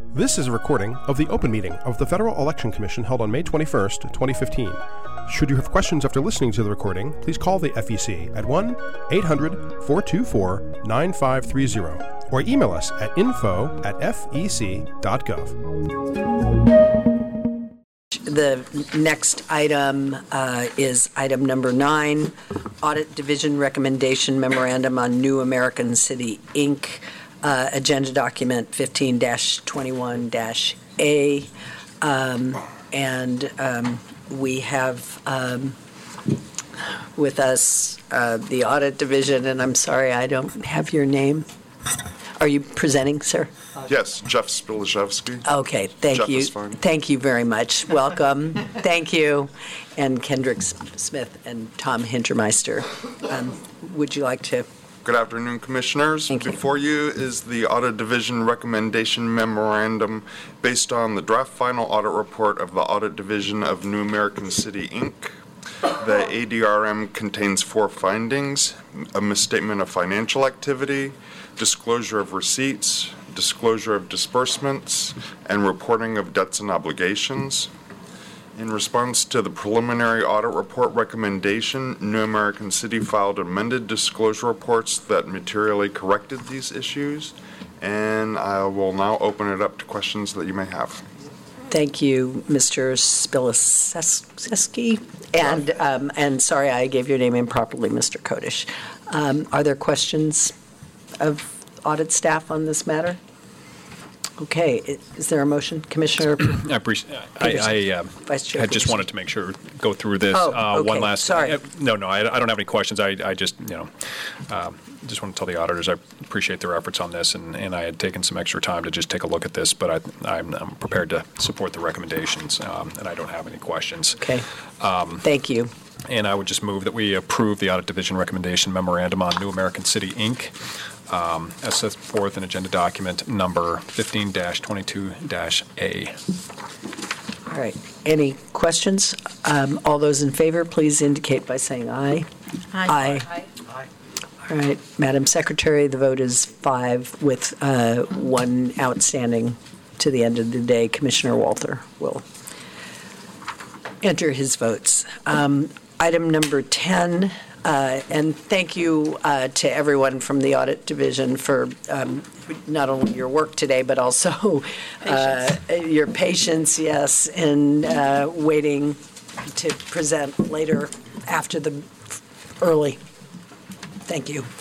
This is a recording of the open meeting of the Federal Election Commission held on May 21st, 2015. Should you have questions after listening to the recording, please call the FEC at 1-800-424-9530 or email us at info@fec.gov. The next item is item number 9, Audit Division Recommendation Memorandum on New American City, Inc., Agenda Document 15-21-A. We have with us the Audit Division, and I'm sorry, I don't have your name. Are you presenting, sir? Yes, Jeff Spilashevsky. Okay, thank Jeff you. Is fine. Thank you very much. Welcome. Thank you. And Kendrick Smith and Tom Hintermeister. Would you like to? Good afternoon, Commissioners. Thank you. Before you is the Audit Division Recommendation Memorandum based on the draft final audit report of the Audit Division of New American City, Inc. The ADRM contains 4 findings: a misstatement of financial activity, disclosure of receipts, disclosure of disbursements, and reporting of debts and obligations. In response to the preliminary audit report recommendation, New American City filed amended disclosure reports that materially corrected these issues, and I will now open it up to questions that you may have. Thank you, Mr. Spilashevsky. And sorry, I gave your name improperly, Mr. Kodish. Are there questions of audit staff on this matter? Okay, is there a motion, Commissioner? I appreciate. I just wanted to make sure go through this okay. one last. Sorry. No, I don't have any questions. I just just want to tell the auditors I appreciate their efforts on this, and I had taken some extra time to just take a look at this, but I'm prepared to support the recommendations, and I don't have any questions. Okay. Thank you. And I would just move that we approve the Audit Division Recommendation Memorandum on New American City, Inc., as set forth in Agenda Document number 15-22-A. All right. Any questions? All those in favor, please indicate by saying aye. Aye. Aye. All right. Madam Secretary, the vote is 5 with 1 outstanding to the end of the day. Commissioner Walther will enter his votes. Item number 10, and thank you to everyone from the Audit Division for not only your work today, but also your patience, yes, in waiting to present later after the early. Thank you.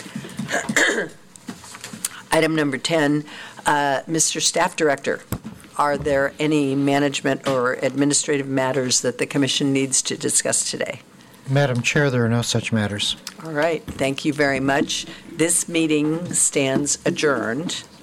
Item number 10, Mr. Staff Director, are there any management or administrative matters that the Commission needs to discuss today? Madam Chair, there are no such matters. All right. Thank you very much. This meeting stands adjourned.